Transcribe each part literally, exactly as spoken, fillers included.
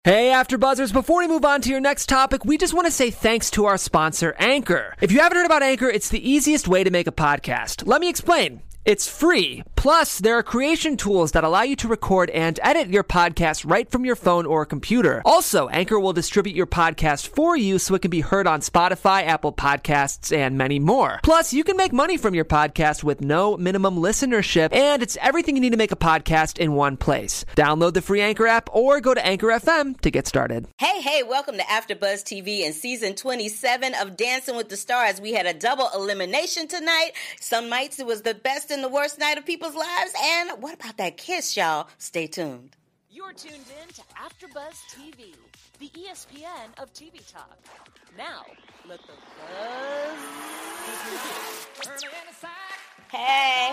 Hey, AfterBuzzers, before we move on to your next topic, we just want to say thanks to our sponsor, Anchor. If you haven't heard about Anchor, it's the easiest way to make a podcast. Let me explain. It's free. Plus, there are creation tools that allow you to record and edit your podcast right from your phone or computer. Also, Anchor will distribute your podcast for you so it can be heard on Spotify, Apple Podcasts, and many more. Plus, you can make money from your podcast with no minimum listenership, and it's everything you need to make a podcast in one place. Download the free Anchor app or go to Anchor F M to get started. Hey, hey, welcome to AfterBuzz T V and season twenty-seven of Dancing with the Stars. We had a double elimination tonight. Some nights it was the best and the worst night of people's lives. And what about that kiss, y'all? Stay tuned. You're tuned in to AfterBuzz T V, the E S P N of T V talk. Now, let the buzz begin. Hey,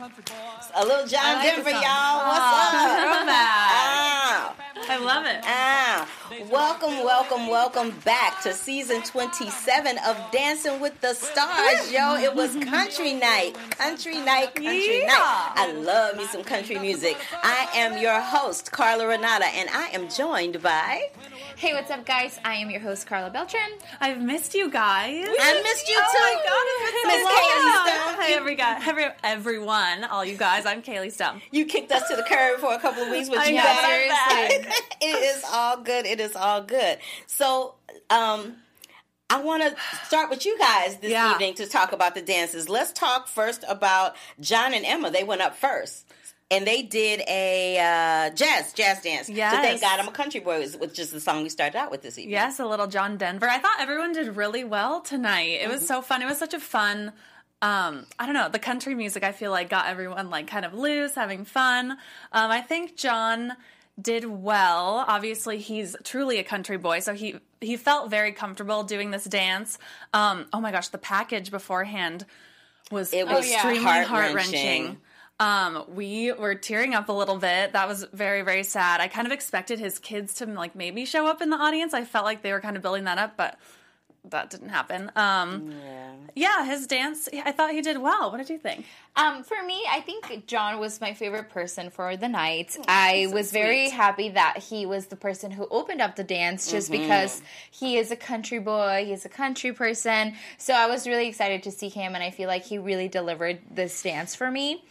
a little John I like Denver, the song. y'all. What's Aw, up? throwback. Ah. I love it. Ah, welcome, welcome, welcome back to season twenty-seven of Dancing with the Stars, yo. It was country night, country night, country Yeah. night. I love me some country music. I am your host, Carla Renata, and I am joined by... Hey, what's up, guys? I am your host, Carla Beltran. I've missed you guys. I missed you Oh too. my God, it's been Miss so Kaylee long. Stone. Hi, every guy, every, everyone, all you guys. I'm Kaylee Stone. You kicked us to the curb for a couple of weeks, but I you know, back. but I'm back. It is all good. It is all good. So, um, I want to start with you guys this Yeah. evening to talk about the dances. Let's talk first about John and Emma. They went up first. And they did a uh, jazz jazz dance. Yes. So thank God I'm a country boy, was- which is the song we started out with this evening. Yes, a little John Denver. I thought everyone did really well tonight. It was Mm-hmm. so fun. It was such a fun, um, I don't know, the country music I feel like got everyone like kind of loose, having fun. Um, I think John did well. Obviously, he's truly a country boy, so he he felt very comfortable doing this dance. Um, oh my gosh, the package beforehand was, It was extremely heart-wrenching. heart-wrenching. Um, we were tearing up a little bit. That was very, very sad. I kind of expected his kids to like maybe show up in the audience. I felt like they were kind of building that up, but that didn't happen. Um, Yeah. yeah, his dance, I thought he did well. What did you think? Um, for me, I think John was my favorite person for the night. I so was very sweet. happy that he was the person who opened up the dance just because he is a country boy, he's a country person. So I was really excited to see him, and I feel like he really delivered this dance for me.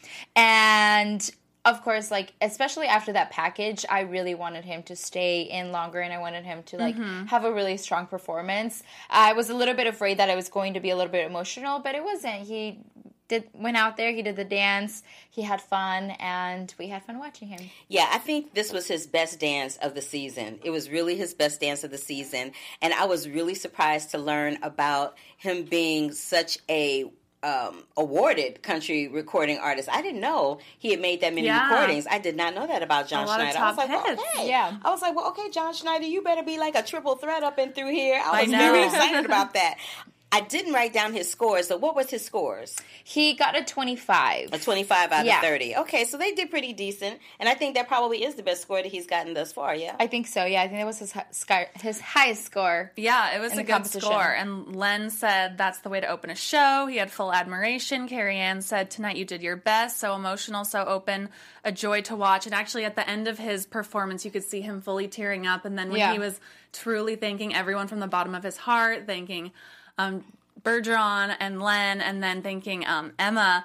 And of course, like, especially after that package, I really wanted him to stay in longer, and I wanted him to, like, have a really strong performance. I was a little bit afraid that it was going to be a little bit emotional, but it wasn't. He did went out there, he did the dance, he had fun, and we had fun watching him. Yeah, I think this was his best dance of the season. It was really his best dance of the season. And I was really surprised to learn about him being such a um, awarded country recording artist. I didn't know he had made that many Yeah. recordings. I did not know that about John A lot of Schneider. I was top like, well, hits. okay. Yeah. I was like, well, okay, John Schneider, you better be like a triple threat up and through here. I I was know. very excited about that. I didn't write down his scores. So what was his scores? He got a twenty-five. A twenty-five out Yeah. of thirty. Okay, so they did pretty decent. And I think that probably is the best score that he's gotten thus far, yeah? I think so, yeah. I think that was his, hi- sky, his highest score. Yeah, it was In a the good competition. score. And Len said that's the way to open a show. He had full admiration. Carrie Ann said, tonight you did your best. So emotional, so open, a joy to watch. And actually at the end of his performance, you could see him fully tearing up. And then when Yeah. he was truly thanking everyone from the bottom of his heart, thanking um, Bergeron and Len, and then thanking um, Emma,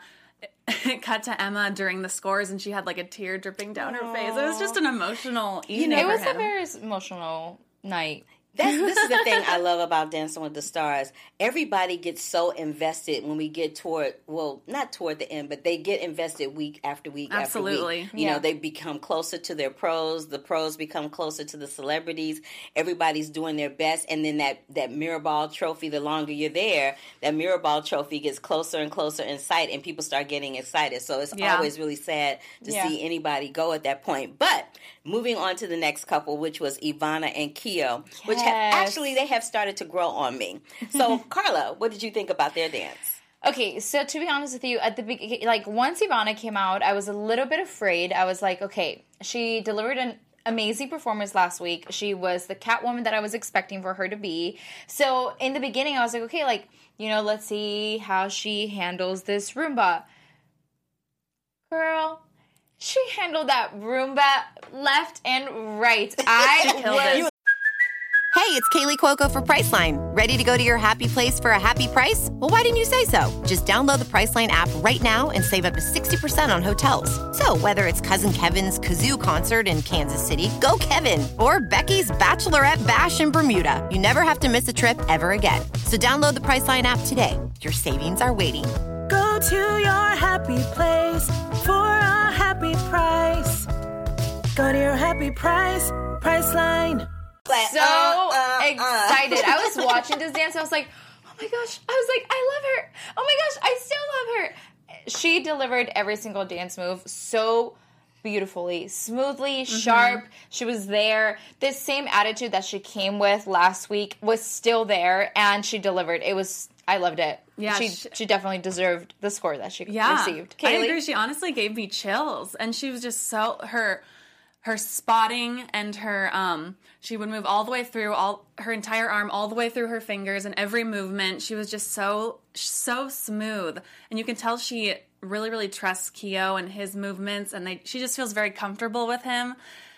it cut to Emma during the scores, and she had like a tear dripping down her face. It was just an emotional evening It for was him. a very emotional night. That's, this is the thing I love about Dancing with the Stars. Everybody gets so invested when we get toward, well, not toward the end, but they get invested week after week Absolutely. after week. You Yeah. know, they become closer to their pros. The pros become closer to the celebrities. Everybody's doing their best. And then that, that Mirrorball trophy, the longer you're there, that Mirrorball trophy gets closer and closer in sight, and people start getting excited. So it's Yeah. always really sad to Yeah. see anybody go at that point. But moving on to the next couple, which was Ivana and Keo, which have, Yes. actually they have started to grow on me. So, Carla, what did you think about their dance? Okay, so to be honest with you, at the beginning, like once Ivana came out, I was a little bit afraid. I was like, okay, she delivered an amazing performance last week. She was the Catwoman that I was expecting for her to be. So in the beginning, I was like, okay, like, you know, let's see how she handles this Roomba. Girl, she handled that Roomba left and right. I was... Hey, it's Kaylee Cuoco for Priceline. Ready to go to your happy place for a happy price? Well, why didn't you say so? Just download the Priceline app right now and save up to sixty percent on hotels. So whether it's Cousin Kevin's Kazoo Concert in Kansas City, go Kevin, or Becky's Bachelorette Bash in Bermuda, you never have to miss a trip ever again. So download the Priceline app today. Your savings are waiting. Go to your happy place for a happy price. Go to your happy price, Priceline. So uh, uh, excited. I was watching this dance. I was like, oh my gosh. I was like, I love her. Oh my gosh, I still love her. She delivered every single dance move so beautifully, smoothly, mm-hmm. sharp. She was there. This same attitude that she came with last week was still there, and she delivered. It was, I loved it. Yeah, she, she, she definitely deserved the score that she yeah, received. Kaylee? I agree. She honestly gave me chills, and she was just so, her... her spotting and her, um, she would move all the way through, all her entire arm, all the way through her fingers, and every movement, she was just so, so smooth. And you can tell she really, really trusts Keo and his movements, and they, she just feels very comfortable with him.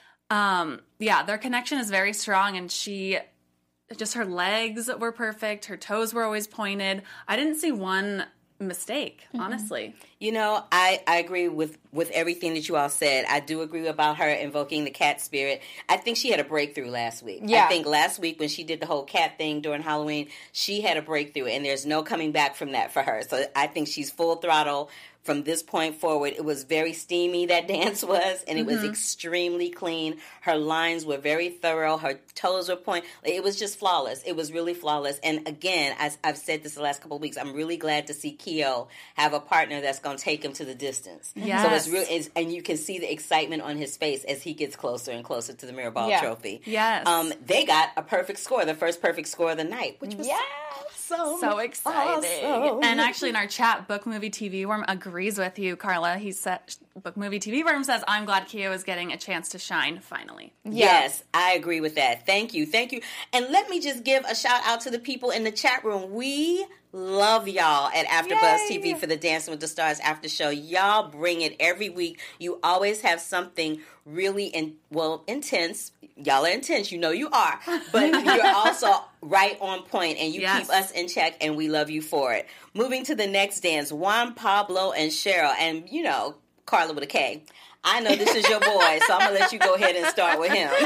Um, yeah, their connection is very strong, and she, just her legs were perfect, her toes were always pointed. I didn't see one mistake, honestly. Mm-hmm. You know, I, I agree with, with everything that you all said. I do agree about her invoking the cat spirit. I think she had a breakthrough last week. Yeah. I think last week when she did the whole cat thing during Halloween, she had a breakthrough, and there's no coming back from that for her. So I think she's full throttle from this point forward. It was very steamy, that dance was, and it mm-hmm. was extremely clean. Her lines were very thorough. Her toes were point. It was just flawless. It was really flawless. And again, as I've said this the last couple of weeks, I'm really glad to see Keo have a partner that's going to take him to the distance. Yes. So it's real, it's, and you can see the excitement on his face as he gets closer and closer to the Mirror Ball yeah. trophy. Yes. Um, they got a perfect score, the first perfect score of the night, which was yes. so, so exciting. Awesome. And actually in our chat, Book Movie T V Worm agrees with you, Carla. He said, Book Movie T V Worm says, I'm glad Keo is getting a chance to shine finally. Yeah. Yes, I agree with that. Thank you. Thank you. And let me just give a shout out to the people in the chat room. We love y'all at AfterBuzz T V for the Dancing with the Stars after show. Y'all bring it every week. You always have something really, in, well, intense. Y'all are intense. You know you are. But you're also right on point, and you yes. keep us in check, and we love you for it. Moving to the next dance, Juan Pablo and Cheryl, and, you know, Carla with a K. I know this is your boy, so I'm going to let you go ahead and start with him.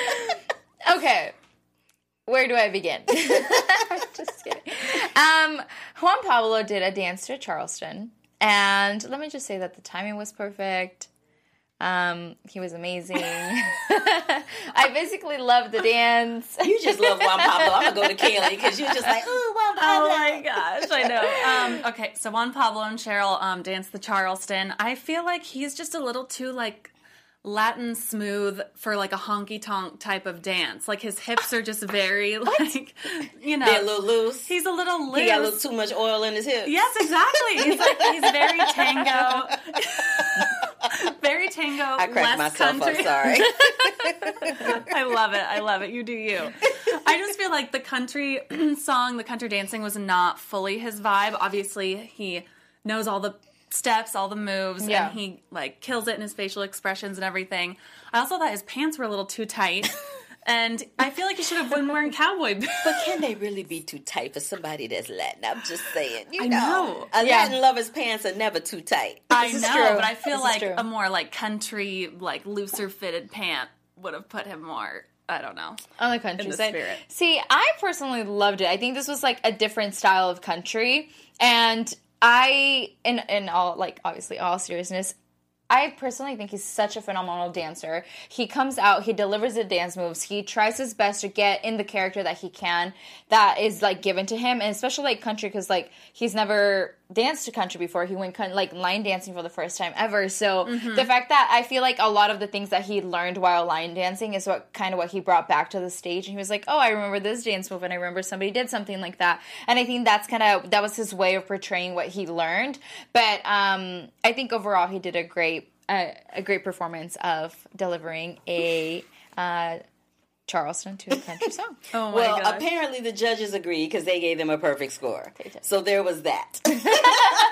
Okay. Where do I begin? Just kidding. Um, Juan Pablo did a dance to Charleston, and let me just say that the timing was perfect. Um, he was amazing. I basically loved the dance. You just love Juan Pablo. I'm gonna go to Kaylee because you're just like, ooh, Juan Pablo. Oh my gosh, I know. Um, okay, so Juan Pablo and Cheryl um, danced the Charleston. I feel like he's just a little too like Latin smooth for like a honky tonk type of dance. Like his hips are just very like, you know, they're a little loose. He's a little loose. He got a little too much oil in his hips. Yes, exactly. He's like he's very tango. Very tango. I cracked less myself country. up. Sorry. I love it. I love it. You do you. I just feel like the country song, the country dancing was not fully his vibe. Obviously, he knows all the steps, all the moves, yeah. and he like kills it in his facial expressions and everything. I also thought his pants were a little too tight. And I feel like he should have been wearing cowboy boots. But can they really be too tight for somebody that's Latin? I'm just saying. You I know. know. A yeah. Latin lover's pants are never too tight. I this know, is true. but I feel this like a more like country, like looser fitted pant would have put him more, I don't know. On the country in the side. Spirit. See, I personally loved it. I think this was like a different style of country. And I, in, in all, like, obviously all seriousness, I personally think he's such a phenomenal dancer. He comes out, he delivers the dance moves, he tries his best to get in the character that he can, that is, like, given to him, and especially, like, country, because, like, he's never danced to country before. He went, like, line dancing for the first time ever, so mm-hmm. the fact that I feel like a lot of the things that he learned while line dancing is what kind of what he brought back to the stage, and he was like, oh, I remember this dance move, and I remember somebody did something like that, and I think that's kind of, that was his way of portraying what he learned, but um, I think overall he did a great A, a great performance of delivering a uh, Charleston to a country song. Oh my well, gosh. Apparently the judges agreed because they gave them a perfect score. So there was that.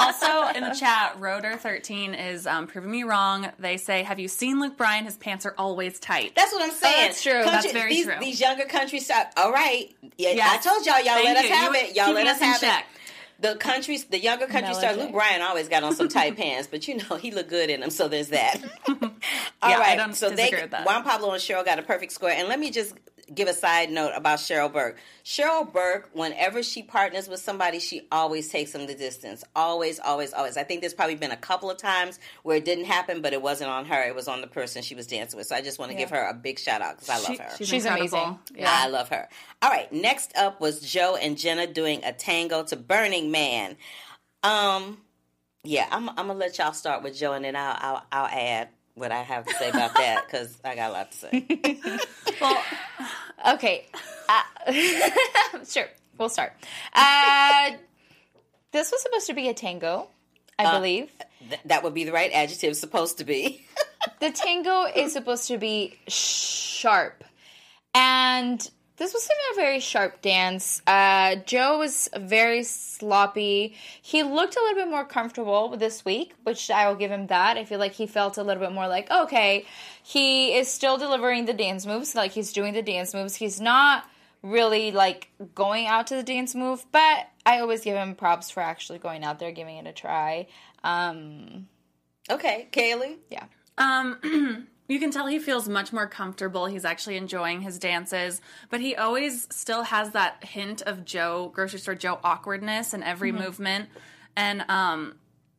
Also, in the chat, Rotor thirteen is um, proving me wrong. They say, have you seen Luke Bryan? His pants are always tight. That's what I'm saying. Oh, that's true. Country, That's very these, true. These younger country stars. All right. Yeah, Yes. I told y'all, y'all Thank let us you. have You it. Y'all keeping let us us in have check. it. The countries, the younger country stars, Luke Bryan always got on some tight pants, but you know, he looked good in them, so there's that. All Yeah, I right. don't so they, disagree with that. Juan Pablo and Cheryl got a perfect score. And let me just give a side note about Cheryl Burke. Cheryl Burke, whenever she partners with somebody, she always takes them the distance. Always, always, always. I think there's probably been a couple of times where it didn't happen, but it wasn't on her. It was on the person she was dancing with. So I just want to give her a big shout out because I love She- her. She's, She's incredible. amazing. Yeah. I love her. All right, next up was Joe and Jenna doing a tango to Burning Man. Um, yeah, I'm, I'm gonna let y'all start with Joe, and then I'll I'll, I'll add what I have to say about that because I got a lot to say. Well, Okay. Uh, sure. We'll start. Uh, this was supposed to be a tango, I Uh, believe. Th- that would be the right adjective. Supposed to be. The tango is supposed to be sharp. And this was a very sharp dance. Uh, Joe was very sloppy. He looked a little bit more comfortable this week, which I will give him that. I feel like he felt a little bit more like, okay, he is still delivering the dance moves, like he's doing the dance moves. He's not really like going out to the dance move, but I always give him props for actually going out there, giving it a try. Um, Okay, Kaylee. yeah. Um, you can tell he feels much more comfortable. He's actually enjoying his dances, but he always still has that hint of Joe, grocery store Joe awkwardness in every movement. And um,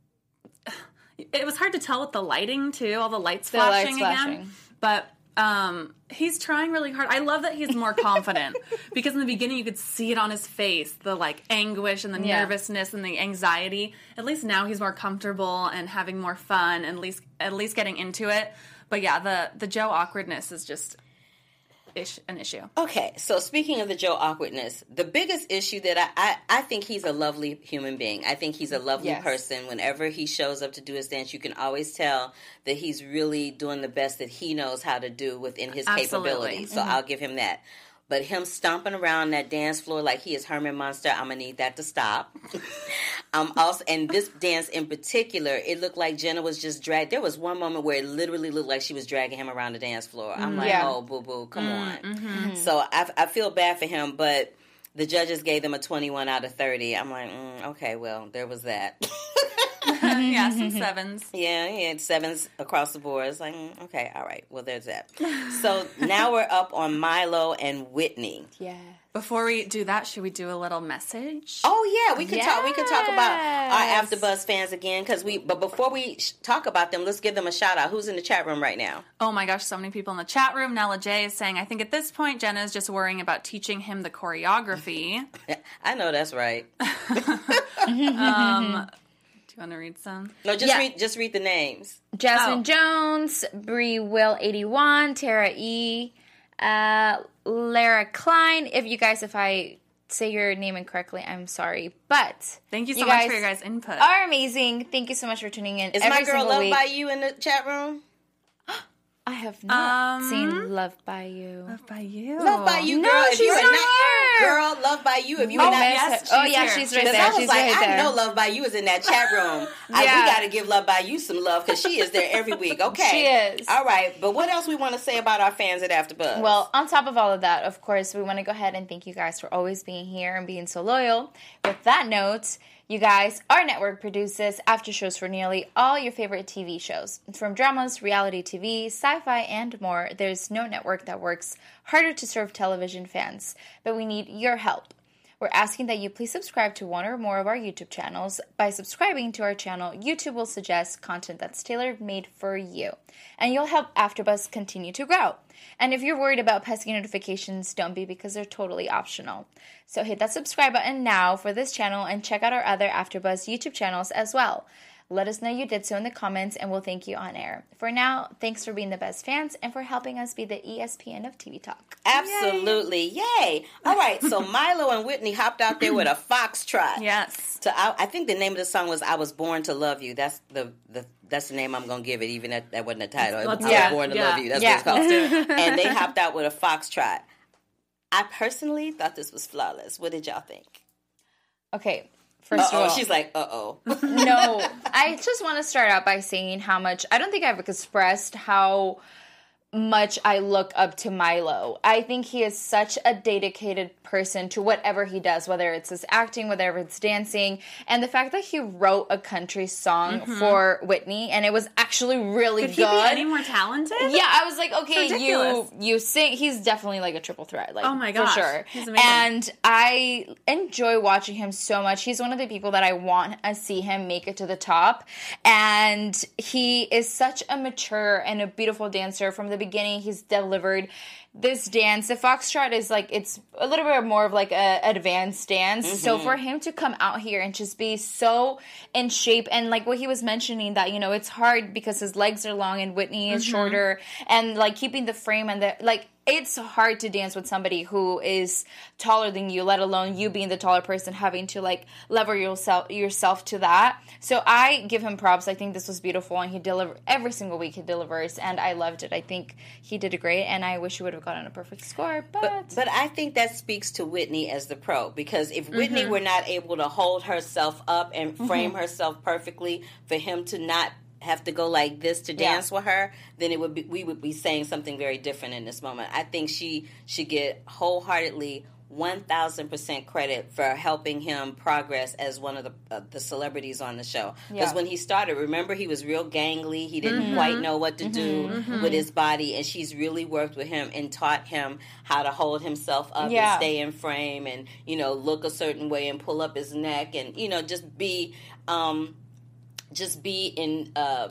it was hard to tell with the lighting too, all the lights The flashing lights again. flashing. But um, he's trying really hard. I love that he's more confident because in the beginning you could see it on his face, the like anguish and the Yeah. nervousness and the anxiety. At least now he's more comfortable and having more fun and at least at least getting into it. But yeah, the the Joe awkwardness is just ish, an issue. Okay, so speaking of the Joe awkwardness, the biggest issue that I, I, I think he's a lovely human being. I think he's a lovely Yes. person. Whenever he shows up to do his dance, you can always tell that he's really doing the best that he knows how to do within his Absolutely. capabilities. So I'll give him that. But him stomping around that dance floor like he is Herman Munster, I'm gonna need that to stop. um, also, and this dance in particular, it looked like Jenna was just dragged. There was one moment where it literally looked like she was dragging him around the dance floor. I'm like, Yeah. oh, boo boo, come on. So I, I feel bad for him, but the judges gave them a twenty-one out of thirty. I'm like, mm, okay, well, there was that. Yeah, some sevens. Yeah, he had sevens across the board. It's like, mm, okay, all right. Well, there's that. So now we're up on Milo and Whitney. Yeah. Before we do that, should we do a little message? Oh yeah, we could talk. We could talk about our Yes. AfterBuzz fans again, because we. But before we sh- talk about them, let's give them a shout out. Who's in the chat room right now? Oh my gosh, so many people in the chat room. Nella J is saying, I think at this point, Jenna is just worrying about teaching him the choreography. I know that's right. um, do you want to read some? No, just Yeah. read. Just read the names. Jasmine Oh. Jones, Bree Will eighty-one, Tara E, uh, Lara Klein. If you guys, if I say your name incorrectly, I'm sorry. But Thank you so you much guys for your guys' input. are amazing. Thank you so much for tuning in. Is every my girl single Love week. by You in the chat room? I have not Um, seen Love by You. Love by you. Love by You, No, girl. If she's you are not not here. girl, Love by You. If you Oh, are not, yes. she's oh yeah, here. she's right Because there. I was She's like, right I there. know Love by You is in that chat room. I, Yeah. we got to give Love by You some love because she is there every week. Okay, She is. All right, but what else we want to say about our fans at AfterBuzz? Well, on top of all of that, of course, we want to go ahead and thank you guys for always being here and being so loyal. With that note, you guys, our network produces after shows for nearly all your favorite T V shows. From dramas, reality T V, sci-fi, and more, there's no network that works harder to serve television fans. But we need your help. We're asking that you please subscribe to one or more of our YouTube channels. By subscribing to our channel, YouTube will suggest content that's tailor-made for you. And you'll help AfterBuzz continue to grow. And if you're worried about pesky notifications, don't be, because they're totally optional. So hit that subscribe button now for this channel and check out our other AfterBuzz YouTube channels as well. Let us know you did so in the comments and we'll thank you on air. For now, thanks for being the best fans and for helping us be the E S P N of T V Talk. absolutely, yay! All right, so Milo and Whitney hopped out there with a foxtrot. Yes. So I, I think the name of the song was "I Was Born to Love You." That's the, the that's the name I'm gonna give it, even if that wasn't the title. Let's I do was it. born to Yeah. love you. That's Yeah. what it's called. And they hopped out with a foxtrot. I personally thought this was flawless. What did y'all think? Okay, First Uh-oh. of all, She's like, uh-oh. no, I just want to start out by saying how much, I don't think I've expressed how much I look up to Milo. I think he is such a dedicated person to whatever he does, whether it's his acting, whether it's dancing, and the fact that he wrote a country song mm-hmm. for Whitney, and it was actually really Could good. Could he be any more talented? Yeah, I was like, okay, you you sing. He's definitely like a triple threat. Like, oh my gosh, for sure. He's amazing. And I enjoy watching him so much. He's one of the people that I want to see him make it to the top, and he is such a mature and a beautiful dancer from the beginning. He's delivered this dance. The foxtrot is like, it's a little bit more of like a advanced dance. Mm-hmm. So for him to come out here and just be so in shape, and like what he was mentioning, that, you know, it's hard because his legs are long and Whitney is mm-hmm. shorter, and like keeping the frame and the, like, it's hard to dance with somebody who is taller than you, let alone you being the taller person, having to like lever yourself yourself to that. So I give him props. I think this was beautiful, and he delivered every single week. He delivers, and I loved it. I think he did great, and I wish he would have gotten a perfect score. But but, but I think that speaks to Whitney as the pro, because if Whitney mm-hmm. were not able to hold herself up and frame mm-hmm. herself perfectly for him to not have to go like this to dance yeah. with her, then it would be, we would be saying something very different in this moment. I think she should get wholeheartedly one thousand percent credit for helping him progress as one of the uh, the celebrities on the show. Because yeah. when he started, remember, he was real gangly. He didn't mm-hmm. quite know what to do mm-hmm. with his body, and she's really worked with him and taught him how to hold himself up yeah. and stay in frame, and, you know, look a certain way and pull up his neck, and, you know, just be... Um, Just be in, uh,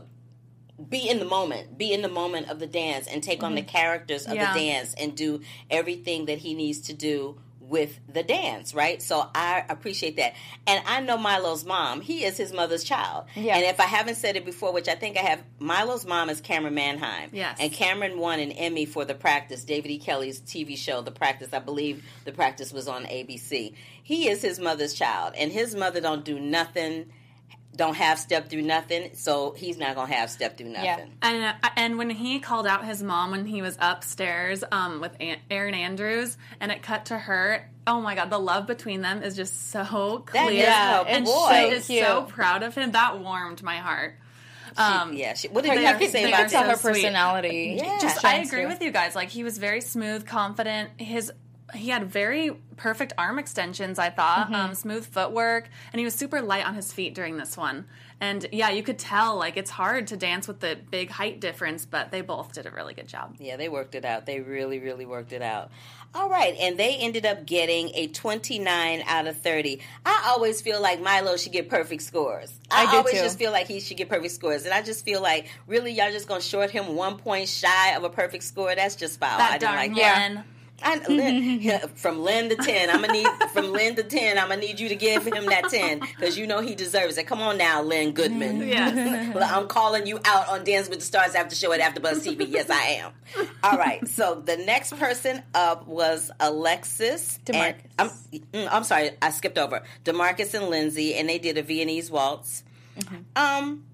be in the moment. Be in the moment of the dance, and take mm-hmm. on the characters of yeah. the dance, and do everything that he needs to do with the dance, right? So I appreciate that. And I know Milo's mom. He is his mother's child. Yeah. And if I haven't said it before, which I think I have, Milo's mom is Cameron Manheim. Yes. And Cameron won an Emmy for The Practice, David E. Kelly's T V show, The Practice. I believe The Practice was on A B C. He is his mother's child, and his mother don't do nothing, don't half step through nothing, so he's not gonna half step through nothing. Yeah. And uh, and when he called out his mom when he was upstairs um, with Aunt Erin Andrews, and it cut to her, oh my God, the love between them is just so clear. That is her and boy. she is so proud of him. That warmed my heart. Um, she, yeah. She, what did you have to say about her personality? Yeah. Just, I agree with you guys. Like, he was very smooth, confident. His He had very perfect arm extensions, I thought, mm-hmm. um, smooth footwork, and he was super light on his feet during this one. And, yeah, you could tell, like, it's hard to dance with the big height difference, but they both did a really good job. Yeah, they worked it out. They really, really worked it out. All right, and they ended up getting a twenty-nine out of thirty. I always feel like Milo should get perfect scores. I, I do always too. just feel like he should get perfect scores. And I just feel like, really, y'all just going to short him one point shy of a perfect score? That's just foul. That I didn't like that. that. I, Lynn, yeah, from Lynn to ten, I'm gonna need from Lynn to ten. I'm gonna need you to give him that ten, because you know he deserves it. Come on now, Lynn Goodman. Yes. I'm calling you out on Dance with the Stars after show at AfterBuzz T V. Yes, I am. All right. So the next person up was Alexis. DeMarcus. And, I'm, I'm sorry, I skipped over DeMarcus and Lindsay, and they did a Viennese waltz. Mm-hmm. Um,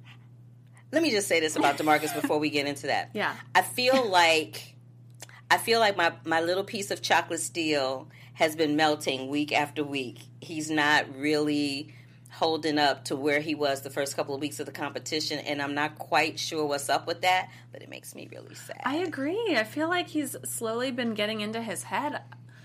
let me just say this about DeMarcus before we get into that. Yeah. I feel like. I feel like my, my little piece of chocolate steel has been melting week after week. He's not really holding up to where he was the first couple of weeks of the competition, and I'm not quite sure what's up with that, but it makes me really sad. I agree. I feel like he's slowly been getting into his head.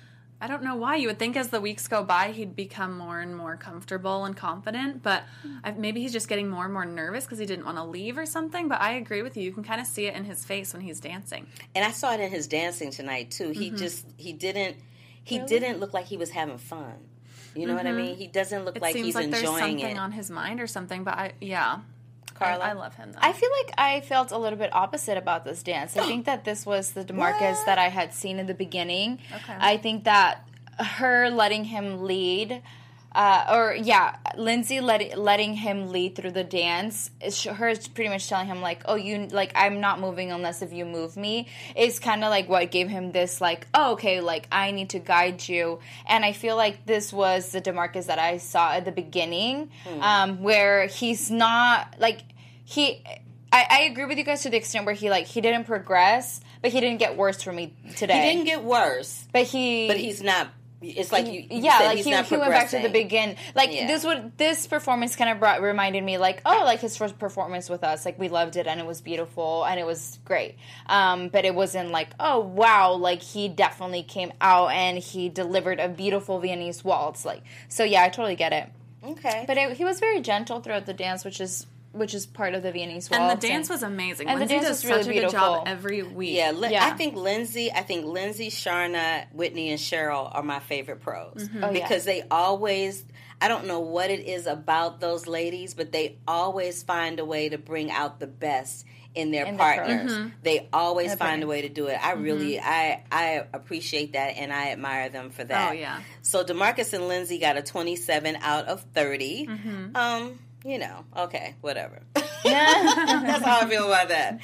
I don't know why. You would think as the weeks go by, he'd become more and more comfortable and confident, but I've, maybe he's just getting more and more nervous because he didn't want to leave or something, but I agree with you. You can kind of see it in his face when he's dancing. And I saw it in his dancing tonight, too. He mm-hmm. just, he didn't, he really? didn't look like he was having fun. You know mm-hmm. what I mean? He doesn't look it like he's like enjoying it. It seems like there's something on his mind or something, but I, yeah. Carla? I, I love him, though. I feel like I felt a little bit opposite about this dance. I think that this was the DeMarcus that I had seen in the beginning. Okay. I think that her letting him lead, uh, or yeah, Lindsay let, letting him lead through the dance, is her pretty much telling him like, oh, you like I'm not moving unless if you move me, is kind of like what gave him this like, oh, okay, like I need to guide you. And I feel like this was the DeMarcus that I saw at the beginning, hmm. um, where he's not like he. I, I agree with you guys to the extent where he like he didn't progress, but he didn't get worse for me today. He didn't get worse, but he but he's not. It's like you, you yeah, said like he's he, not he went back to the progressing. begin. Like Yeah. this would this performance kind of brought reminded me like oh like his first performance with us, like we loved it and it was beautiful and it was great. Um, but it wasn't like oh wow, like he definitely came out and he delivered a beautiful Viennese waltz. Like so yeah, I totally get it. Okay, But it, he was very gentle throughout the dance, which is which is part of the Viennese waltz. And the dance was amazing. and the Lindsay dance does was really such a beautiful. good job every week. yeah, Lin- Yeah. I think Lindsay, I think Lindsay, Sharna, Whitney, and Cheryl are my favorite pros Oh, yeah. because they always. I don't know what it is about those ladies, but they always find a way to bring out the best in their In their partners. pros. They always Their find a partner. way to do it. I really, I, I appreciate that, and I admire them for that. Oh, yeah. So DeMarcus and Lindsay got a twenty-seven out of thirty. Mm-hmm. Um, you know, okay, whatever. That's how I feel about that.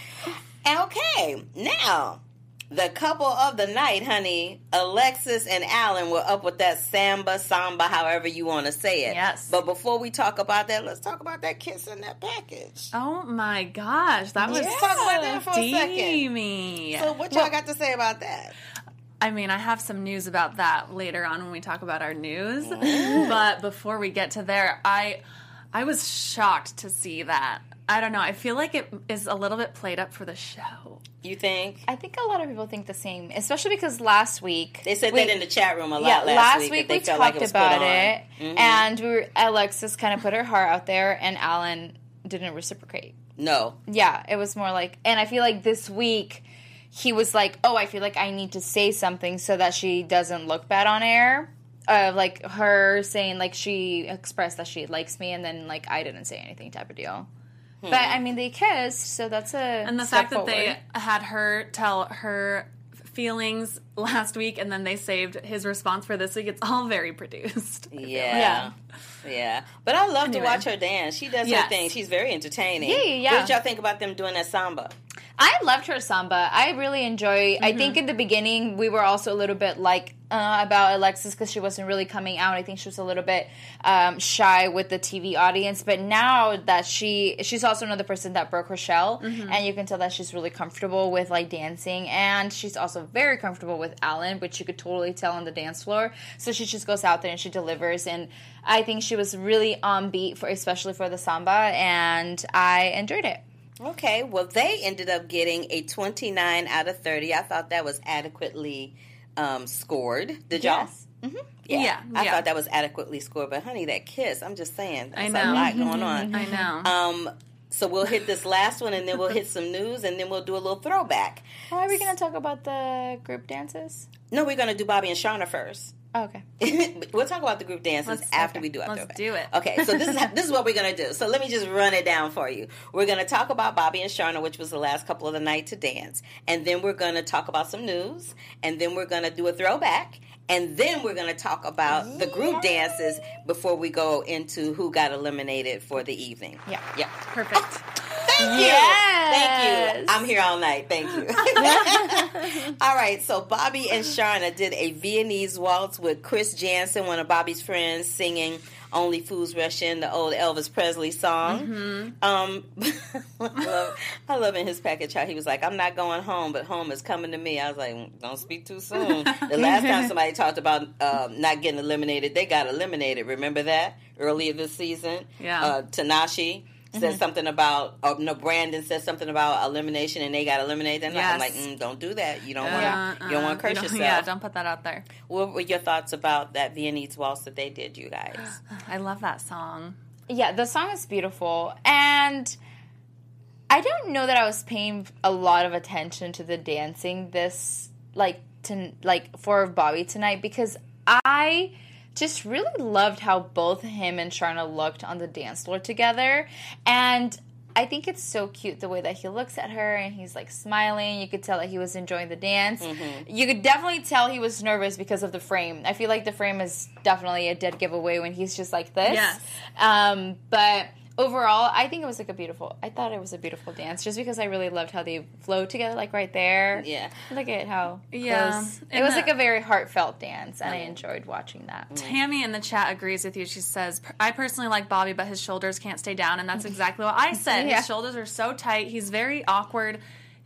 Okay, now the couple of the night, honey, Alexis and Alan were up with that samba, samba, however you want to say it. Yes. But before we talk about that, let's talk about that kiss in that package. Oh my gosh, that was Let's talk about that for a second. steamy. So what y'all got to say about that? I mean, I have some news about that later on when we talk about our news. But before we get to there, I I was shocked to see that. I don't know. I feel like it is a little bit played up for the show. You think? I think a lot of people think the same, especially because last week They said we- that in the chat room a lot yeah, last, last week. week that they we felt talked like it was about put on. it, Mhm. and we were, Alexis kind of put her heart out there, and Alan didn't reciprocate. No. Yeah, it was more like, and I feel like this week he was like, "Oh, I feel like I need to say something so that she doesn't look bad on air." Uh, like her saying, like she expressed that she likes me, and then like I didn't say anything, type of deal. But I mean, they kissed, so that's a And the step fact that they forward. had her tell her feelings last week and then they saved his response for this week, it's all very produced. Yeah. Yeah. But I love Anyway. to watch her dance. She does her Yes. thing. She's very entertaining. Yeah, yeah, yeah. What did y'all think about them doing that samba? I loved her samba. I really enjoy. I think Mm-hmm. in the beginning we were also a little bit like uh, about Alexis because she wasn't really coming out. I think she was a little bit um, shy with the T V audience. But now that she, she's also another person that broke her shell, Mm-hmm. and you can tell that she's really comfortable with like dancing, and she's also very comfortable with Alan, which you could totally tell on the dance floor. So she just goes out there and she delivers, and I think she was really on beat for, especially for the samba, and I enjoyed it. Okay. Well, they ended up getting a twenty-nine out of thirty. I thought that was adequately um, scored. Did y'all? Yes. Mm-hmm. Yeah. Yeah, I yeah. thought that was adequately scored. But, honey, that kiss, I'm just saying. I There's know. a lot going on. I know. Um, so we'll hit this last one, and then we'll hit some news, and then we'll do a little throwback. Oh, are we going to talk about the group dances? No, we're going to do Bobby and Shauna first. Oh, okay. We'll talk about the group dances Let's- after okay. we do our Let's throwback. do it. Okay, so this is this is what we're gonna do. So let me just run it down for you. We're gonna talk about Bobby and Sharna, which was the last couple of the night to dance, and then we're gonna talk about some news, and then we're gonna do a throwback, and then we're gonna talk about the group dances before we go into who got eliminated for the evening. Yeah. Yeah. Perfect. Thank you. Yes. Thank you. I'm here all night. Thank you. All right. So Bobby and Sharna did a Viennese waltz with Chris Jansen, one of Bobby's friends, singing "Only Fools Rush In," the old Elvis Presley song. Mm-hmm. Um, I, love, I love in his package how he was like, "I'm not going home, but home is coming to me." I was like, "Don't speak too soon." The last time somebody talked about um, not getting eliminated, they got eliminated. Remember that earlier this season? Yeah. Uh, Tanashi said something about, or no, Brandon said something about elimination, and they got eliminated. And I'm Yes. like, mm, don't do that. You don't want Uh, to. You don't want to uh, curse you yourself. Yeah, don't put that out there. What were your thoughts about that Viennese waltz that they did, you guys? I love that song. Yeah, the song is beautiful. And I don't know that I was paying a lot of attention to the dancing this, like, to, like for Bobby tonight because I just really loved how both him and Sharna looked on the dance floor together. And I think it's so cute the way that he looks at her and he's like smiling. You could tell that he was enjoying the dance. Mm-hmm. You could definitely tell he was nervous because of the frame. I feel like the frame is definitely a dead giveaway when he's just like this. Yes. Um, but overall, I think it was like a beautiful, I thought it was a beautiful dance just because I really loved how they flowed together like right there. Yeah. Look at how Yeah. close. It And was the- like a very heartfelt dance and I enjoyed watching that. Tammy in the chat agrees with you. She says, I personally like Bobby, but his shoulders can't stay down. And that's exactly what I said. Yeah. His shoulders are so tight. He's very awkward.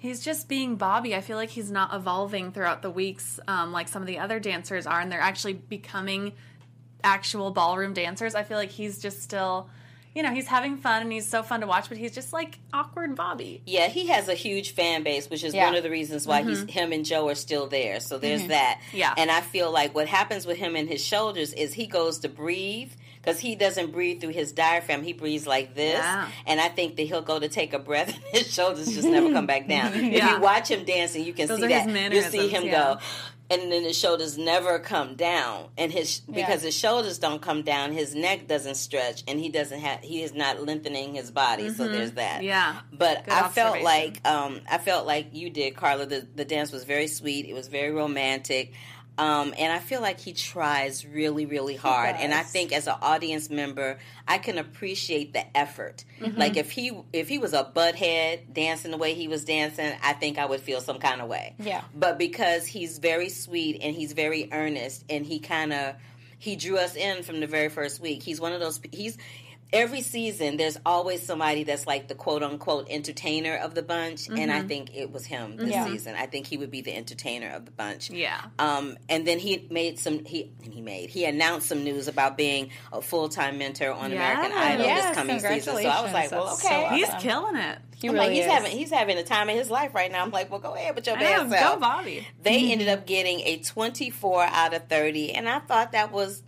he's just being Bobby. I feel like he's not evolving throughout the weeks um, like some of the other dancers are, and they're actually becoming actual ballroom dancers. I feel like he's just still, you know, he's having fun and he's so fun to watch, but he's just like awkward Bobby. Yeah, he has a huge fan base, which is Yeah. one of the reasons why Mm-hmm. he's him and Joe are still there. So there's that. Yeah. And I feel like what happens with him and his shoulders is he goes to breathe, because he doesn't breathe through his diaphragm. He breathes like this. Yeah. And I think that he'll go to take a breath and his shoulders just never come back down. If Yeah. you watch him dancing, you can Those see are that. his You'll see mannerisms, him yeah. go, and then his shoulders never come down. And his because his shoulders don't come down, his neck doesn't stretch, and he doesn't have he is not lengthening his body. So there's that. Yeah. But Good I felt observation. like um, I felt like you did, Carla. The the dance was very sweet. It was very romantic. Um, and I feel like he tries really, really hard. And I does. think as an audience member, I can appreciate the effort. Mm-hmm. Like if he if he was a butthead dancing the way he was dancing, I think I would feel some kind of way. Yeah. But because he's very sweet and he's very earnest, and he kind of he drew us in from the very first week. He's one of those. He's every season. There's always somebody that's like the quote unquote entertainer of the bunch, and I think it was him this Yeah. season. I think he would be the entertainer of the bunch. Yeah. Um, and then he made some. He he made he announced some news about being a full time mentor on American Yes. Idol Yes, this coming season. So I was like, congratulations. well, That's okay. so He's awesome. killing it. He I'm really like, he's is. having he's having the time of his life right now. I'm like, well, go ahead with your I bad know, self. go Bobby. They ended up getting a twenty-four out of thirty, and I thought that was,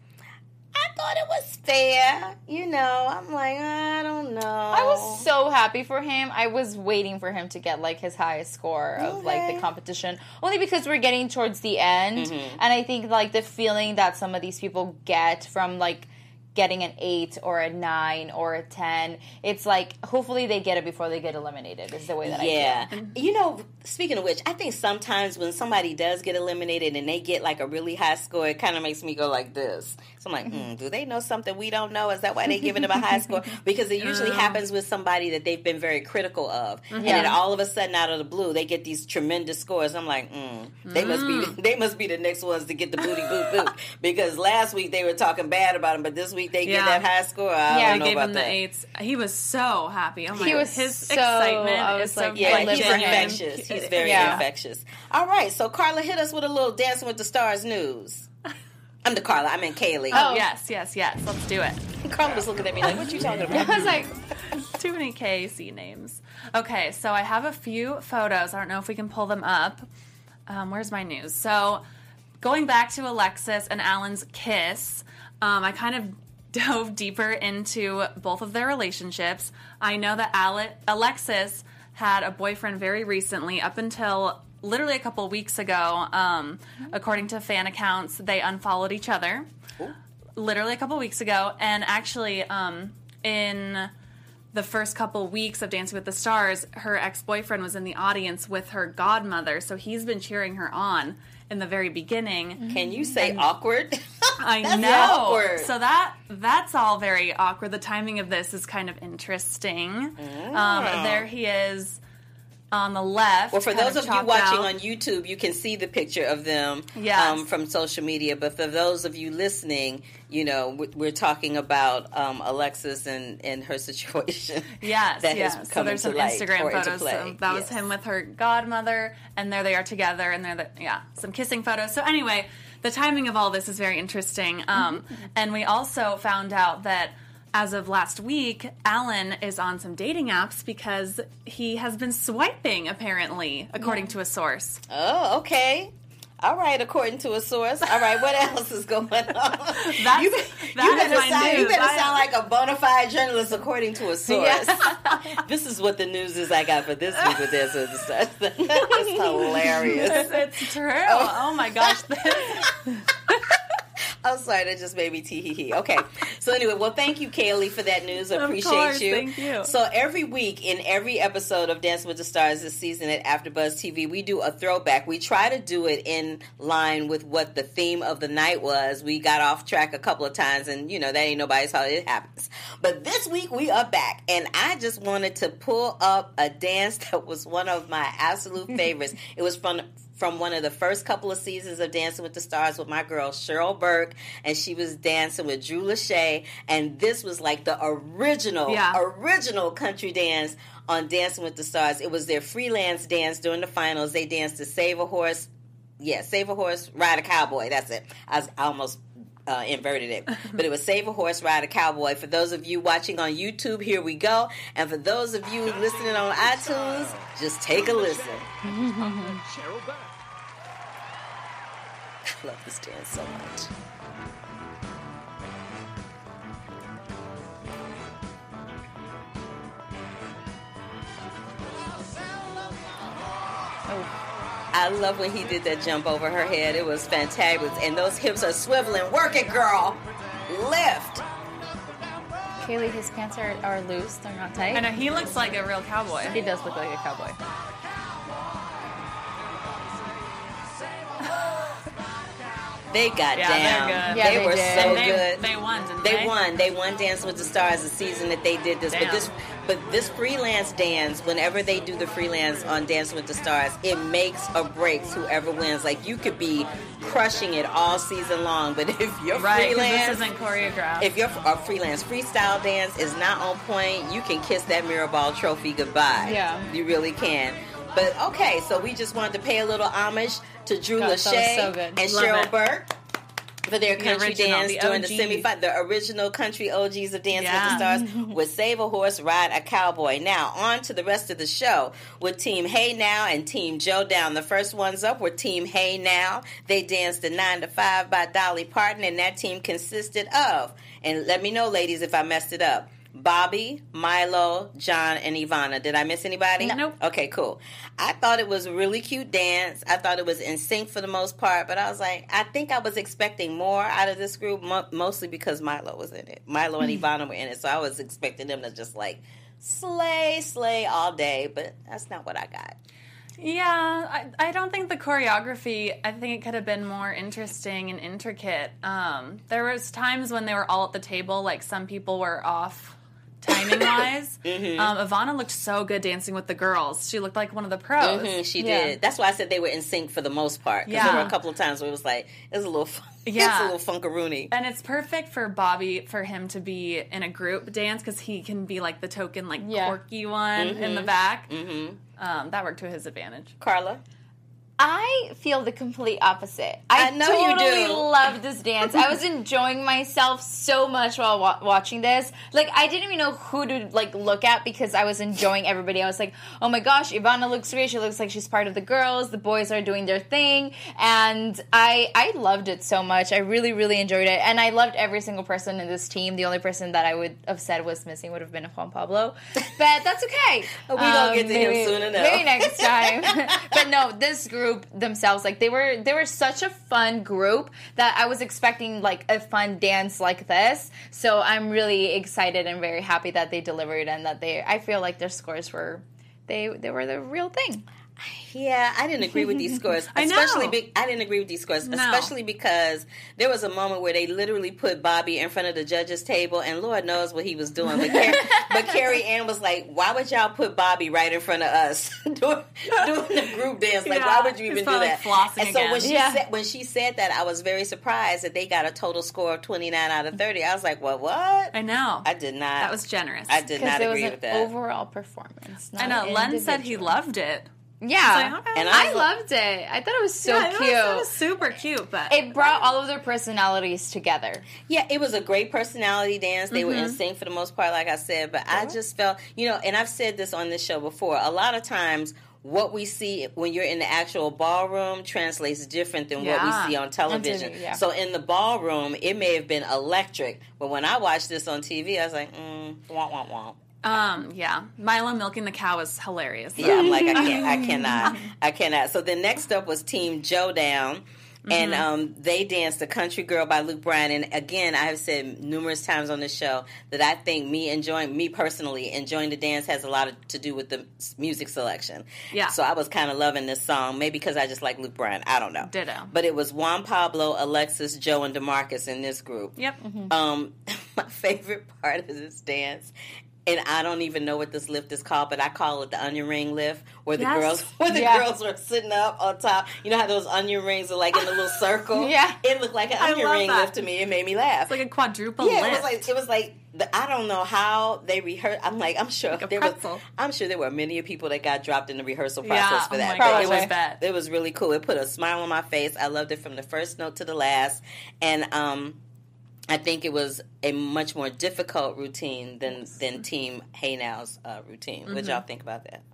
I thought it was fair. You know, I'm like, I don't know. I was so happy for him. I was waiting for him to get like his highest score of like Okay. the competition, only because we're getting towards the end, Mm-hmm. and I think like the feeling that some of these people get from like getting an eight or a nine or a ten, it's like hopefully they get it before they get eliminated. Is the way that I Yeah. feel. You know, speaking of which, I think sometimes when somebody does get eliminated and they get like a really high score, it kind of makes me go like this. So I'm like, mm, do they know something we don't know? Is that why they're giving them a high score? Because it usually happens with somebody that they've been very critical of. And then all of a sudden, out of the blue, they get these tremendous scores. I'm like, mm, they must be they must be the next ones to get the booty boot boot. Because last week they were talking bad about him, but this week they Yeah. get that high score. I Yeah, don't know Gave about him that. the eights. He was so happy. Oh my He God. was His so- excitement I is was so like, Yeah, Like, he's genuine. infectious. He's very Yeah. infectious. All right, so Carla, hit us with a little Dancing with the Stars news. I'm the Carla. I meant Kaylee. Oh, yes, yes, yes. Let's do it. Carla was looking at me like, "What you talking about?" I was like, Too many K C names. Okay, so I have a few photos. I don't know if we can pull them up. Um, where's my news? So, going back to Alexis and Alan's kiss, um, I kind of dove deeper into both of their relationships. I know that Ale- Alexis had a boyfriend very recently, up until literally a couple weeks ago. Um, according to fan accounts, they unfollowed each other. Literally a couple weeks ago. And actually, um, in the first couple weeks of Dancing with the Stars, her ex-boyfriend was in the audience with her godmother, so he's been cheering her on in the very beginning. Can you say awkward? I That's know. awkward. So that that's all very awkward. The timing of this is kind of interesting. Um, there he is on the left. Well, for kind those of you chopped watching out. on YouTube, you can see the picture of them Yes. um, from social media. But for those of you listening, you know, we- we're talking about um, Alexis and, and her situation. Yes, that yes. has So come there's some into light Instagram or into photos. play. So that was Yes. him with her godmother, and there they are together, and they're the, yeah, some kissing photos. So anyway, the timing of all this is very interesting. Um, and we also found out that as of last week, Alan is on some dating apps because he has been swiping, apparently, according to a source. Oh, okay. All right, according to a source. All right, what else is going on? That's, you, that you is better, my sound, you news. better I- sound like a bona fide journalist according to a source. This is what the news is I got for this week with Dancing with the Stars. That's hilarious. It's, it's true. Oh, my gosh. I'm sorry, that just made me tee hee hee. Okay. So anyway, well, thank you, Kaylee, for that news. I Of appreciate course, you. thank you. So every week in every episode of Dancing with the Stars this season at AfterBuzz T V, we do a throwback. We try to do it in line with what the theme of the night was. We got off track a couple of times, and you know that ain't nobody's fault. It happens. But this week we are back, and I just wanted to pull up a dance that was one of my absolute favorites. It was from from one of the first couple of seasons of Dancing with the Stars with my girl Cheryl Burke, and she was dancing with Drew Lachey, and this was like the original, Yeah. original country dance on Dancing with the Stars. It was their freelance dance during the finals. They danced to Save a Horse, yeah, Save a Horse, Ride a Cowboy. That's it. I, was, I almost uh, inverted it, but it was Save a Horse, Ride a Cowboy. For those of you watching on YouTube, here we go. And for those of you listening on iTunes, just take a listen. Cheryl Burke. I love this dance so much. I love when he did that jump over her head. It was fantabulous. And those hips are swiveling. Work it, girl. Lift. Kaylee, his pants are, are loose. They're not tight. I know, he looks like a real cowboy. He does look like a cowboy. They got Yeah, down. they're good. Yeah, they, they were did. so And they, good. they won, didn't They they? won. They won Dancing with the Stars the season that they did this. But Damn. this but this freelance dance, whenever they do the freelance on Dancing with the Stars, it makes or breaks whoever wins. Like, you could be crushing it all season long, but if you're Right, 'cause freelance, this isn't choreographed. if your a freelance freestyle dance is not on point, you can kiss that mirror ball trophy goodbye. Yeah. You really can. But okay, so we just wanted to pay a little homage to Drew Gosh, that was Lachey so good. and Love Cheryl it. Burke for their The country original, dance the during the O Gs. semifinal, the original country O Gs of Dancing Yeah. with the Stars with Save a Horse, Ride a Cowboy. Now, on to the rest of the show with Team Hey Now and Team Joe Down. The first ones up were Team Hey Now. They danced to nine to five by Dolly Parton, and that team consisted of, and let me know, ladies, if I messed it up, Bobby, Milo, John, and Ivana. Did I miss anybody? Nope. Okay, cool. I thought it was a really cute dance. I thought it was in sync for the most part, but I was like, I think I was expecting more out of this group, mo- mostly because Milo was in it. Milo and Ivana were in it, so I was expecting them to just like slay, slay all day, but that's not what I got. Yeah, I, I don't think the choreography, I think it could have been more interesting and intricate. Um, there was times when they were all at the table, like some people were off timing-wise. Mm-hmm. um, Ivana looked so good dancing with the girls. She looked like one of the pros. Mhm, she Yeah. did. That's why I said they were in sync for the most part. Because there Yeah. were a couple of times where it was like, it was a little, fun- it's Yeah. a little funkaroony. And it's perfect for Bobby, for him to be in a group dance, because he can be like the token, like Yeah. quirky one in the back. Mm-hmm. Um, that worked to his advantage. Carla? I feel the complete opposite. I, I know you totally do. love this dance. I was enjoying myself so much while wa- watching this. Like, I didn't even know who to like look at because I was enjoying everybody. I was like, oh my gosh, Ivana looks great. She looks like she's part of the girls. The boys are doing their thing, and I I loved it so much. I really really enjoyed it, and I loved every single person in this team. The only person that I would have said was missing would have been Juan Pablo, but that's okay. We gonna get to him maybe- soon enough. Maybe next time. But no, this group themselves, like they were they were such a fun group that I was expecting like a fun dance like this. So I'm really excited and very happy that they delivered and that they I feel like their scores were they they were the real thing. Yeah, I didn't agree with these scores. I know. Especially be- I didn't agree with these scores, No. especially because there was a moment where they literally put Bobby in front of the judges' table, and Lord knows what he was doing. But, Car- but Carrie Ann was like, "Why would y'all put Bobby right in front of us doing, doing the group dance? Like, Yeah, why would you he's even do probably that?" flossing And so when again. she Yeah. said when she said that, I was very surprised that they got a total score of twenty-nine out of thirty. I was like, "Well, what?" I know. I did not. That was generous. I did Because not it was agree an with that. overall performance. I not know. Len said he individual. loved it. Yeah, like, okay. And I I- loved it. I thought it was so Yeah, it was- cute. It was super cute, but It brought all of their personalities together. Yeah, it was a great personality dance. They were in Mm-hmm. sync for the most part, like I said. But I just felt, you know, and I've said this on this show before, a lot of times what we see when you're in the actual ballroom translates different than Yeah. what we see on television. On T V, yeah. So in the ballroom, it may have been electric. But when I watched this on T V, I was like, mm, womp, womp, womp. um, yeah, Milo milking the cow was hilarious. though. Yeah, I'm like, I can't, I cannot, I cannot. So then next up was Team Joe Down. And Mm-hmm. um, they danced "The Country Girl" by Luke Bryan. And again, I have said numerous times on this show that I think me enjoying, me personally enjoying the dance has a lot of, to do with the s- music selection. Yeah. So I was kind of loving this song, maybe because I just like Luke Bryan. I don't know. Ditto. But it was Juan Pablo, Alexis, Joe, and DeMarcus in this group. Yep. Um, my favorite part of this dance and I don't even know what this lift is called, but I call it the onion ring lift, where the Yes. girls where the Yeah. girls were sitting up on top. You know how those onion rings are like in a little circle? Yeah. It looked like an I onion love ring that. lift to me. It made me laugh. It's like a quadruple yeah, lift. it was like it was like the, I don't know how they rehearsed. I'm like I'm sure Like a there was pretzel. I'm sure there were many people that got dropped in the rehearsal Yeah, process for oh that. my But it gosh, was I bet. it was really cool. It put a smile on my face. I loved it from the first note to the last, and um. I think it was a much more difficult routine than than Team Hey Now's uh, routine. What y'all think about that?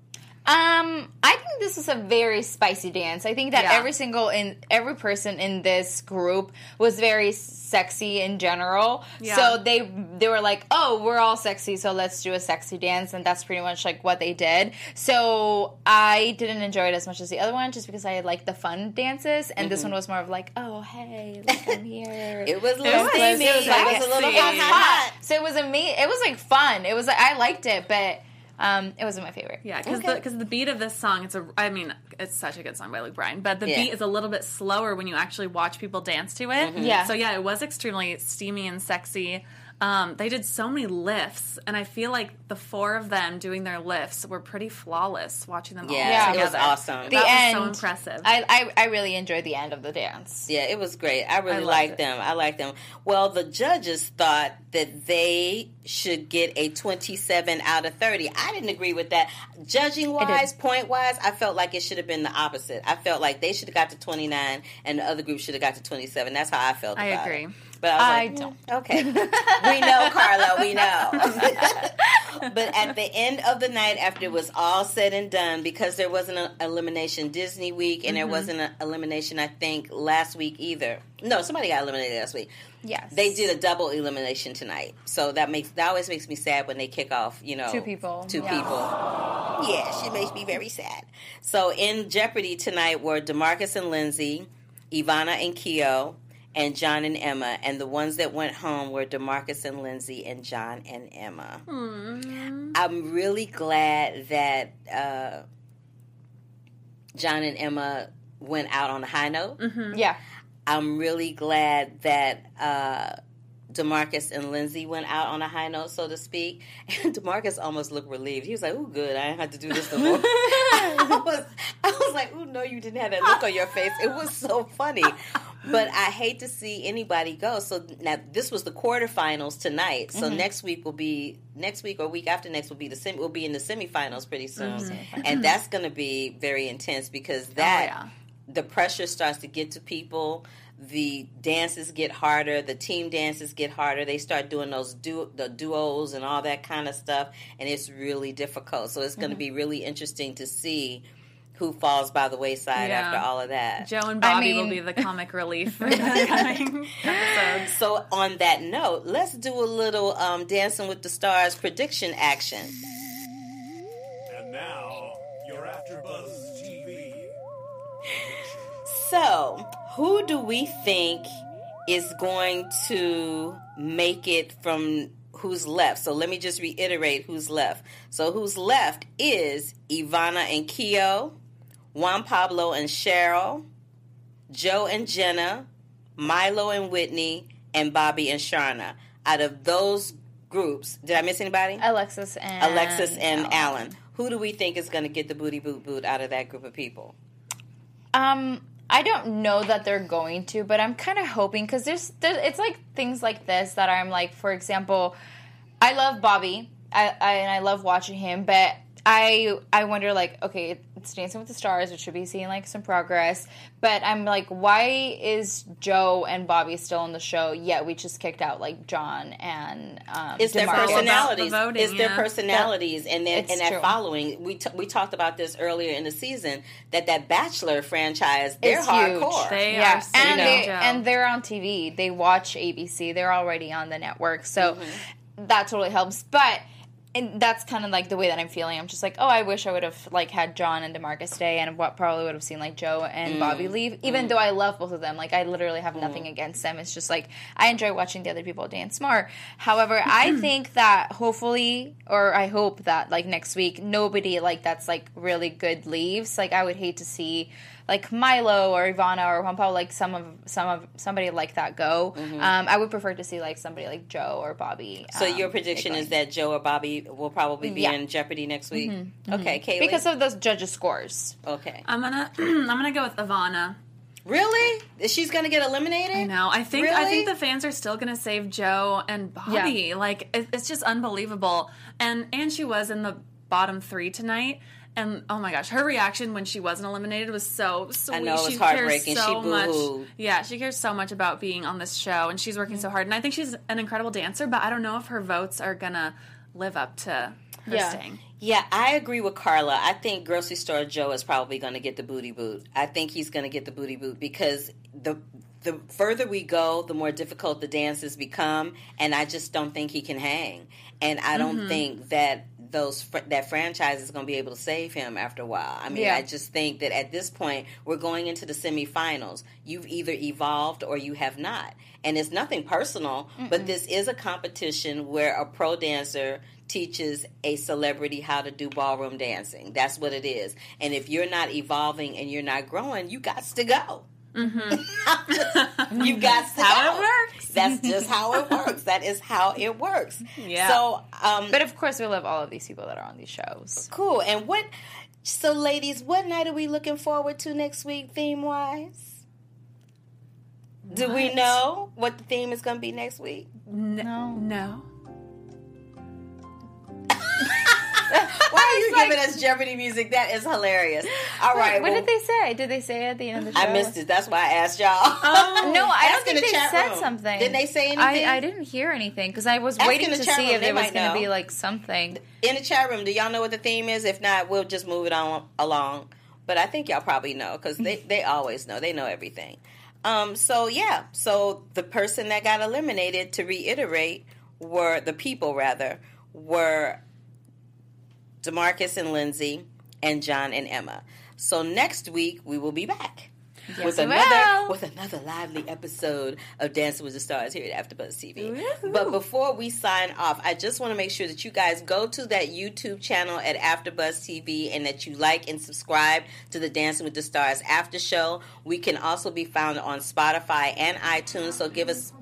Um, I think this is a very spicy dance. I think that Yeah. every single in every person in this group was very sexy in general. Yeah. So they they were like, "Oh, we're all sexy, so let's do a sexy dance," and that's pretty much like what they did. So I didn't enjoy it as much as the other one, just because I like the fun dances, and this one was more of like, "Oh, hey, like I'm here." It was a It little was- steamy. it It was was, a little sexy. hot, It was hot, hot. So it was amazing. It was like fun. It was like I liked it, but um, it wasn't my favorite. Yeah, because Okay. the, 'cause the beat of this song, it's a, I mean, it's such a good song by Luke Bryan, but the Yeah. beat is a little bit slower when you actually watch people dance to it. Yeah. So yeah, it was extremely steamy and sexy. Um, they did so many lifts, and I feel like the four of them doing their lifts were pretty flawless. Watching them all Yeah, it was together, awesome. The that end, was so impressive. I, I I really enjoyed the end of the dance. Yeah, it was great. I really I loved liked it. them. I liked them. Well, the judges thought that they should get a twenty-seven out of thirty. I didn't agree with that. Judging wise, point wise, I felt like it should have been the opposite. I felt like they should have got to twenty-nine and the other group should have got to twenty-seven. That's how I felt I about agree. it. But I was I like, don't. "Mm, okay. We know, Carla, we know. But at the end of the night, after it was all said and done, because there wasn't an elimination Disney week, and there wasn't an elimination, I think, last week either. No, somebody got eliminated last week. Yes, They did a double elimination tonight, so that makes that always makes me sad when they kick off. You know, Two people. two Yeah. people. Yeah, it makes me very sad. So in Jeopardy tonight were DeMarcus and Lindsay, Ivana and Keo, and John and Emma, and the ones that went home were DeMarcus and Lindsay and John and Emma. I'm really glad that uh, John and Emma went out on a high note. Yeah. I'm really glad that uh, DeMarcus and Lindsay went out on a high note, so to speak. And DeMarcus almost looked relieved. He was like, "Ooh, good. I didn't have to do this no more." I was, I was like, "Ooh, no, you didn't have that look on your face." It was so funny. But I hate to see anybody go. So now this was the quarterfinals tonight. So next week will be next week or week after next will be the sem- we'll be in the semifinals pretty soon, and that's going to be very intense because that yeah. the pressure starts to get to people. The dances get harder. The team dances get harder. They start doing those du- the duos and all that kind of stuff, and it's really difficult. So it's going to be really interesting to see who falls by the wayside Yeah. after all of that. Joe and Bobby I will mean- be the comic relief for the coming episodes. So on that note, let's do a little um, Dancing with the Stars prediction action. And now, your AfterBuzz T V. So, who do we think is going to make it from who's left? So let me just reiterate who's left. So who's left is Ivana and Keo, Juan Pablo and Cheryl, Joe and Jenna, Milo and Whitney, and Bobby and Sharna. Out of those groups, did I miss anybody? Alexis and Alexis and Alan. Alan. Who do we think is going to get the booty boot boot out of that group of people? Um, I don't know that they're going to, but I'm kind of hoping because there's, there's, it's like things like this that I'm like, for example, I love Bobby, I, I and I love watching him, but I I wonder like, okay, it's Dancing with the Stars, which should be seeing like some progress, but I'm like, why is Joe and Bobby still on the show? Yet we just kicked out like John and um, It's their DeMarcus. personalities. About the voting, it's their yeah. personalities, and then It's and that true. following. We t- we talked about this earlier in the season that that Bachelor franchise, they're It's huge. hardcore. They Yeah, are so and you know. they Joe. and they're on T V. They watch A B C. They're already on the network, so that totally helps. But and that's kind of like the way that I'm feeling. I'm just like, oh, I wish I would have like had John and DeMarcus stay, and what probably would have seen like Joe and Bobby leave. Even though I love both of them, like I literally have nothing against them. It's just like I enjoy watching the other people dance more. However, I think that hopefully, or I hope that like next week, nobody like that's like really good leaves. Like I would hate to see like Milo or Ivana or Juan Pablo, like some of some of somebody like that go. Mm-hmm. Um, I would prefer to see like somebody like Joe or Bobby. So um, your prediction going. is that Joe or Bobby will probably be Yeah. in Jeopardy next week? Mm-hmm. Okay, Kaylee. because of those judges' scores. okay. I'm gonna I'm gonna go with Ivana. Really? Is she's going to get eliminated? I know. I think I Really? think the fans are still gonna save Joe and Bobby. Like it, it's just unbelievable. And and she was in the bottom three tonight. And oh my gosh, her reaction when she wasn't eliminated was so sweet. I know, it was she heartbreaking. Cares so She much. boo-hooed. Yeah, she cares so much about being on this show, and she's working so hard. And I think she's an incredible dancer, but I don't know if her votes are gonna live up to her Yeah. staying. Yeah, I agree with Carla. I think Grocery Store Joe is probably going to get the booty boot. I think he's going to get the booty boot because the the further we go, the more difficult the dances become, and I just don't think he can hang. And I don't Mm-hmm. think that those fr- that franchise is going to be able to save him after a while. I mean, Yeah. I just think that at this point, we're going into the semifinals. You've either evolved or you have not. And it's nothing personal, but this is a competition where a pro dancer teaches a celebrity how to do ballroom dancing. That's what it is. And if you're not evolving and you're not growing, you got to go. Mm-hmm. you got to How go. it works. That's just how it works. That is how it works. Yeah. So, um, But of course, we love all of these people that are on these shows. cool. And what? So, ladies, what night are we looking forward to next week, theme wise? Do we What? know what the theme is going to be next week? No. No. Why are you giving us Jeopardy music? That is hilarious. All right. What well, did they say? Did they say at the end of the show? I missed it. That's why I asked y'all. No, I Ask don't in think the they chat said room. something. Didn't they say anything? I, I didn't hear anything because I was Ask waiting in the to chat see room. if They there was might going to know. be like something. In the chat room, do y'all know what the theme is? If not, we'll just move it on along. But I think y'all probably know because they, they always know. They know everything. Um, so, yeah. So the person that got eliminated, to reiterate, were the people, rather, were DeMarcus and Lindsay and John and Emma. So next week, we will be back. with we another will. with another lively episode of Dancing with the Stars here at AfterBuzz T V. But before we sign off, I just want to make sure that you guys go to that YouTube channel at AfterBuzz T V and that you like and subscribe to the Dancing with the Stars after show. We can also be found on Spotify and iTunes. So give us.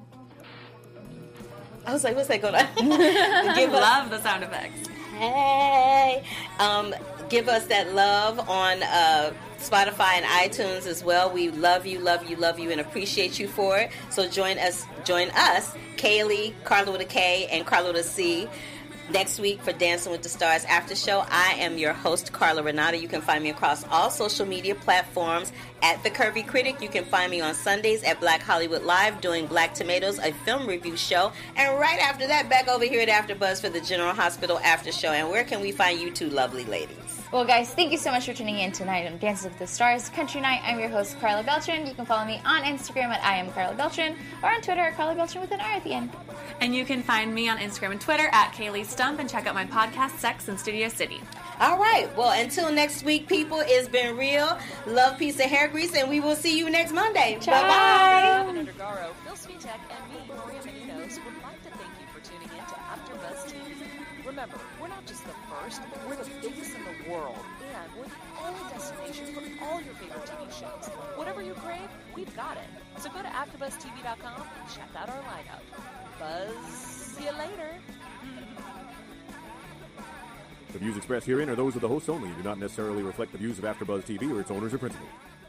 I was like, what's that going on? Give us Love the sound effects. Hey, um, give us that love on uh, Spotify and iTunes as well. We love you, love you, love you, and appreciate you for it. So join us, join us, Kaylee, Carla with a K, and Carla with a C, next week for Dancing with the Stars after show. I am your host, Carla Renata. You can find me across all social media platforms at The Curvy Critic. You can find me on Sundays at Black Hollywood Live doing Black Tomatoes, a film review show. And right after that, back over here at AfterBuzz for the General Hospital after show. And where can we find you two lovely ladies? Well, guys, thank you so much for tuning in tonight on Dances with the Stars Country Night. I'm your host, Carla Beltran. You can follow me on Instagram at I am Carla Beltran or on Twitter at Carla Beltran with an R at the end. And you can find me on Instagram and Twitter at Kaylee Stump and check out my podcast, Sex in Studio City. All right. Well, until next week, people, it's been real. Love, peace, and hair grease, and we will see you next Monday. Bye-bye. Evan Undergaro, Phil Svitek, and me, Maria Menounos, would like to thank you for tuning in to AfterBuzz T V. Remember, we're not just the first, we're the biggest in the world, and we're the only destination for all your favorite T V shows. Whatever you crave, we've got it. So go to after buzz T V dot com and check out our lineup. Buzz, see you later. The views expressed herein are those of the hosts only and do not necessarily reflect the views of AfterBuzz T V or its owners or principals.